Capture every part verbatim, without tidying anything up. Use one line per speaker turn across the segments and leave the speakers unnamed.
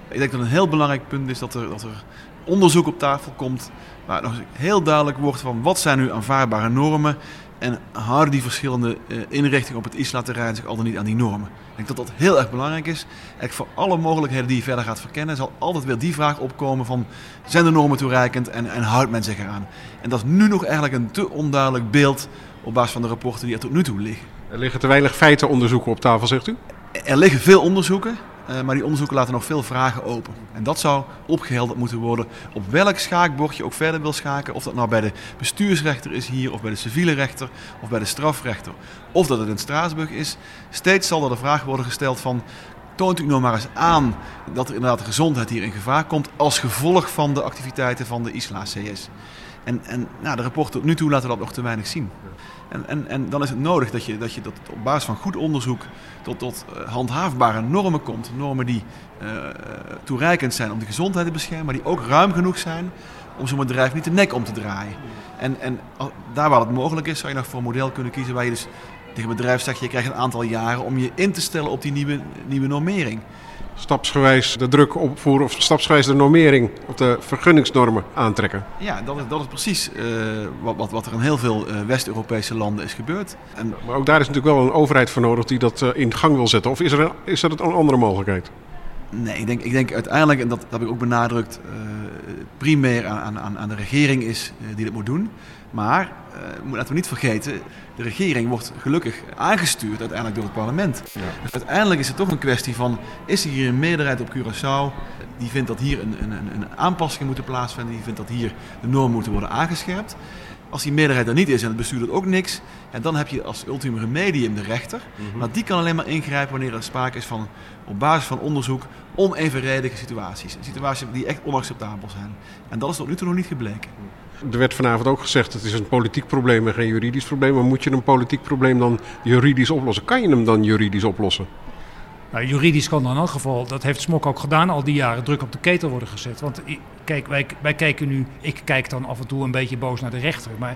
Ik denk dat een heel belangrijk punt is dat er, dat er onderzoek op tafel komt waar nog heel duidelijk wordt van wat zijn nu aanvaardbare normen en houden die verschillende uh, inrichtingen op het islamterrein zich al dan niet aan die normen. Ik denk dat dat heel erg belangrijk is. Eigenlijk voor alle mogelijkheden die je verder gaat verkennen zal altijd weer die vraag opkomen van zijn de normen toereikend en, en houdt men zich eraan? En dat is nu nog eigenlijk een te onduidelijk beeld op basis van de rapporten die er tot nu toe liggen.
Er liggen te weinig feitenonderzoeken op tafel, zegt u?
Er liggen veel onderzoeken, uh, maar die onderzoeken laten nog veel vragen open. En dat zou opgehelderd moeten worden op welk schaakbord je ook verder wil schaken. Of dat nou bij de bestuursrechter is hier, of bij de civiele rechter, of bij de strafrechter. Of dat het in Straatsburg is. Steeds zal er de vraag worden gesteld van, toont u nou maar eens aan dat er inderdaad de gezondheid hier in gevaar komt als gevolg van de activiteiten van de Isla-C S. En, en nou, de rapporten tot nu toe laten dat nog te weinig zien. En, en, en dan is het nodig dat je, dat je dat op basis van goed onderzoek tot, tot uh, handhaafbare normen komt. Normen die uh, toereikend zijn om de gezondheid te beschermen, maar die ook ruim genoeg zijn om zo'n bedrijf niet de nek om te draaien. En, en daar waar het mogelijk is, zou je nog voor een model kunnen kiezen waar je dus tegen het bedrijf zegt, je krijgt een aantal jaren om je in te stellen op die nieuwe, nieuwe normering.
Stapsgewijs de druk opvoeren of stapsgewijs de normering of de vergunningsnormen aantrekken.
Ja, dat is, dat is precies uh, wat, wat, wat er in heel veel uh, West-Europese landen is gebeurd. En,
maar ook daar is natuurlijk wel een overheid voor nodig die dat uh, in gang wil zetten. Of is er, is er een andere mogelijkheid?
Nee, ik denk, ik denk uiteindelijk, en dat, dat heb ik ook benadrukt, uh, primair aan, aan, aan de regering is uh, die dat moet doen. Maar, uh, laten we niet vergeten, de regering wordt gelukkig aangestuurd uiteindelijk door het parlement. Ja. Dus uiteindelijk is het toch een kwestie van, is er hier een meerderheid op Curaçao die vindt dat hier een, een, een aanpassing moeten plaatsvinden, die vindt dat hier de normen moeten worden aangescherpt. Als die meerderheid er niet is en het bestuur doet ook niks, en dan heb je als ultimum remedium de rechter. Mm-hmm. Maar die kan alleen maar ingrijpen wanneer er sprake is van, op basis van onderzoek, onevenredige situaties. Situaties die echt onacceptabel zijn. En dat is tot nu toe nog niet gebleken.
Er werd vanavond ook gezegd, het is een politiek probleem en geen juridisch probleem. Maar moet je een politiek probleem dan juridisch oplossen? Kan je hem dan juridisch oplossen?
Nou, juridisch kan dan in elk geval, dat heeft Smok ook gedaan, al die jaren druk op de ketel worden gezet. Want kijk, wij, wij kijken nu, ik kijk dan af en toe een beetje boos naar de rechter. Maar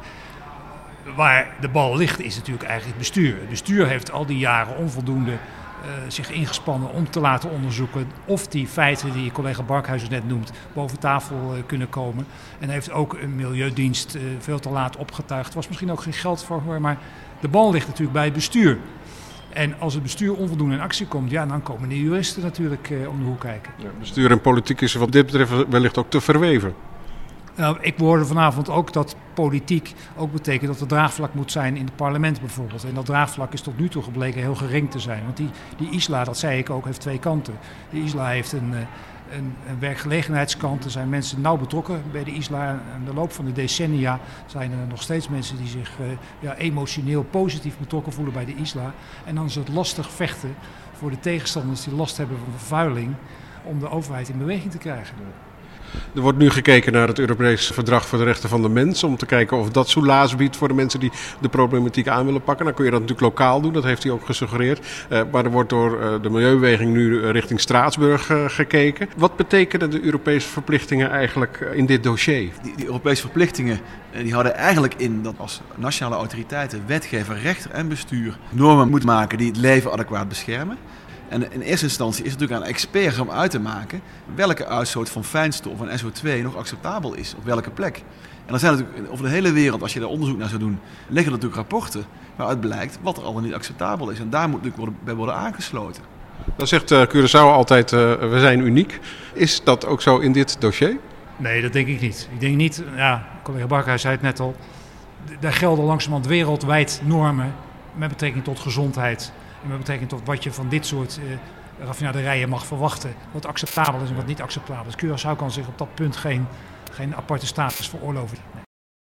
waar de bal ligt is natuurlijk eigenlijk het bestuur. Het bestuur heeft al die jaren onvoldoende uh, zich ingespannen om te laten onderzoeken of die feiten die collega Barkhuizen net noemt boven tafel uh, kunnen komen. En heeft ook een milieudienst uh, veel te laat opgetuigd. Er was misschien ook geen geld voor, maar de bal ligt natuurlijk bij het bestuur. En als het bestuur onvoldoende in actie komt, ja, dan komen de juristen natuurlijk uh, om de hoek kijken. Ja,
bestuur en politiek is wat dit betreft wellicht ook te verweven.
Nou, ik hoorde vanavond ook dat politiek ook betekent dat er draagvlak moet zijn in het parlement bijvoorbeeld. En dat draagvlak is tot nu toe gebleken heel gering te zijn. Want die, die Isla, dat zei ik ook, heeft twee kanten. De Isla heeft een, een, een werkgelegenheidskant. Er zijn mensen nauw betrokken bij de Isla. In de loop van de decennia zijn er nog steeds mensen die zich uh, ja, emotioneel positief betrokken voelen bij de Isla. En dan is het lastig vechten voor de tegenstanders die last hebben van vervuiling om de overheid in beweging te krijgen.
Er wordt nu gekeken naar het Europees Verdrag voor de Rechten van de Mens. Om te kijken of dat soelaas biedt voor de mensen die de problematiek aan willen pakken. Dan kun je dat natuurlijk lokaal doen, dat heeft hij ook gesuggereerd. Uh, maar er wordt door uh, de Milieubeweging nu richting Straatsburg uh, gekeken. Wat betekenen de Europese verplichtingen eigenlijk in dit dossier?
Die, die Europese verplichtingen die houden eigenlijk in dat als nationale autoriteiten, wetgever, rechter en bestuur normen moeten maken die het leven adequaat beschermen. En in eerste instantie is het natuurlijk aan experts om uit te maken welke uitstoot van fijnstof en S O twee nog acceptabel is, op welke plek. En dan zijn natuurlijk over de hele wereld, als je daar onderzoek naar zou doen, liggen er natuurlijk rapporten waaruit blijkt wat er al niet acceptabel is. En daar moet natuurlijk worden, bij worden aangesloten.
Dan zegt uh, Curaçao altijd, uh, we zijn uniek. Is dat ook zo in dit dossier?
Nee, dat denk ik niet. Ik denk niet, ja, collega Barkhuis zei het net al, daar gelden langzamerhand wereldwijd normen met betrekking tot gezondheid. En met betrekking tot wat je van dit soort uh, raffinaderijen mag verwachten. Wat acceptabel is en wat niet acceptabel is. Curaçao kan zich op dat punt geen, geen aparte status veroorloven.